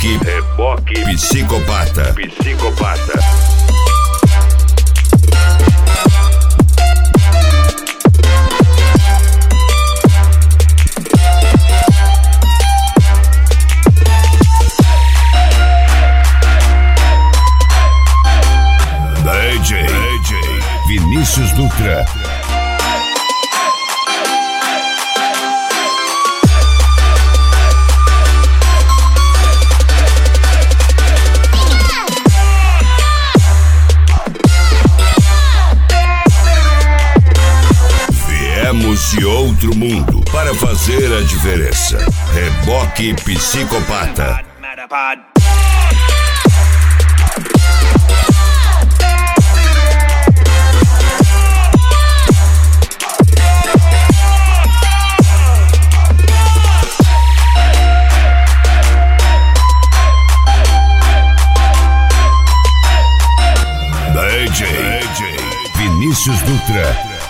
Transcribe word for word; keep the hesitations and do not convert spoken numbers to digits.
Reboque, reboque, psicopata, psicopata. D J, D J Vinícius Dutra. Viemos de outro mundo para fazer a diferença. Reboque psicopata. D J, D J Vinícius Dutra.